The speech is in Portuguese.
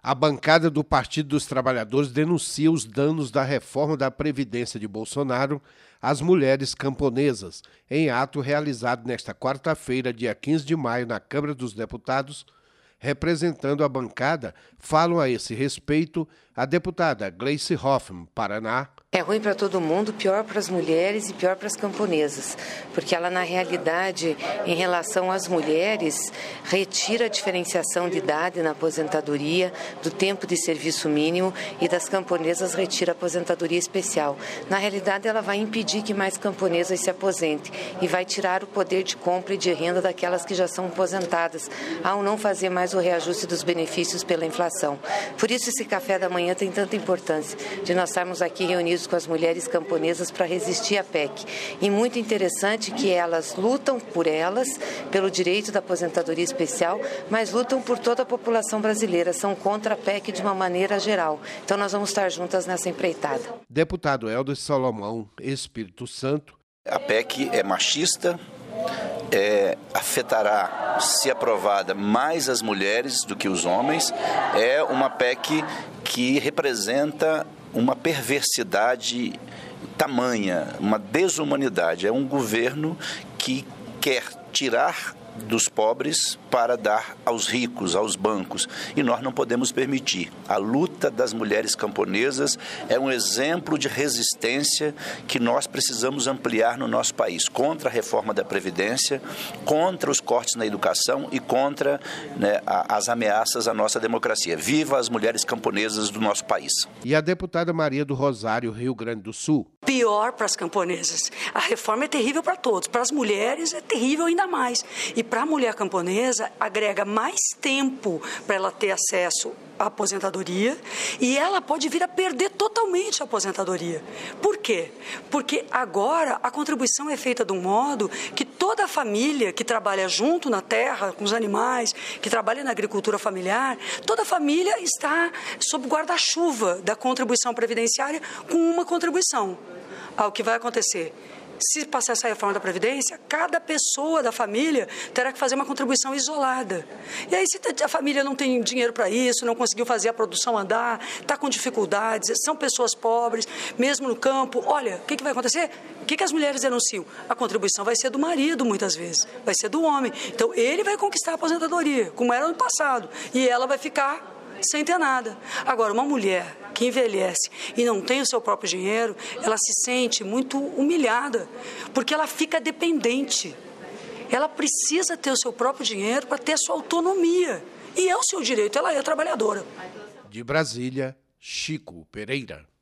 A bancada do Partido dos Trabalhadores denuncia os danos da reforma da Previdência de Bolsonaro às mulheres camponesas, em ato realizado nesta quarta-feira, dia 15 de maio, na Câmara dos Deputados. Representando a bancada, falam a esse respeito a deputada Gleice Hoffmann, Paraná. É ruim para todo mundo, pior para as mulheres e pior para as camponesas, porque ela, na realidade, em relação às mulheres, retira a diferenciação de idade na aposentadoria, do tempo de serviço mínimo, e das camponesas retira a aposentadoria especial. Na realidade, ela vai impedir que mais camponesas se aposentem e vai tirar o poder de compra e de renda daquelas que já são aposentadas, ao não fazer mais o reajuste dos benefícios pela inflação. Por isso esse café da manhã tem tanta importância, de nós estarmos aqui reunidos com as mulheres camponesas para resistir à PEC. E muito interessante que elas lutam por elas, pelo direito da aposentadoria especial, mas lutam por toda a população brasileira, são contra a PEC de uma maneira geral. Então nós vamos estar juntas nessa empreitada. Deputado Helder Salomão, Espírito Santo. A PEC é machista, afetará, se aprovada, mais as mulheres do que os homens. É uma PEC que representa uma perversidade tamanha, uma desumanidade. É um governo que quer tirar dos pobres para dar aos ricos, aos bancos, e nós não podemos permitir. A luta das mulheres camponesas é um exemplo de resistência que nós precisamos ampliar no nosso país, contra a reforma da Previdência, contra os cortes na educação e contra as ameaças à nossa democracia. Viva as mulheres camponesas do nosso país. E a deputada Maria do Rosário, Rio Grande do Sul. Pior para as camponesas. A reforma é terrível para todos, para as mulheres é terrível ainda mais. E para a mulher camponesa, agrega mais tempo para ela ter acesso à aposentadoria e ela pode vir a perder totalmente a aposentadoria. Por quê? Porque agora a contribuição é feita de um modo que toda a família que trabalha junto na terra, com os animais, que trabalha na agricultura familiar, toda a família está sob guarda-chuva da contribuição previdenciária com uma contribuição. O que vai acontecer? Se passar essa reforma da Previdência, cada pessoa da família terá que fazer uma contribuição isolada. E aí, se a família não tem dinheiro para isso, não conseguiu fazer a produção andar, está com dificuldades, são pessoas pobres, mesmo no campo, olha, o que vai acontecer? O que as mulheres denunciam? A contribuição vai ser do marido, muitas vezes, vai ser do homem. Então, ele vai conquistar a aposentadoria, como era no passado, e ela vai ficar sem ter nada. Agora, uma mulher que envelhece e não tem o seu próprio dinheiro, ela se sente muito humilhada, porque ela fica dependente. Ela precisa ter o seu próprio dinheiro para ter a sua autonomia. E é o seu direito, ela é trabalhadora. De Brasília, Chico Pereira.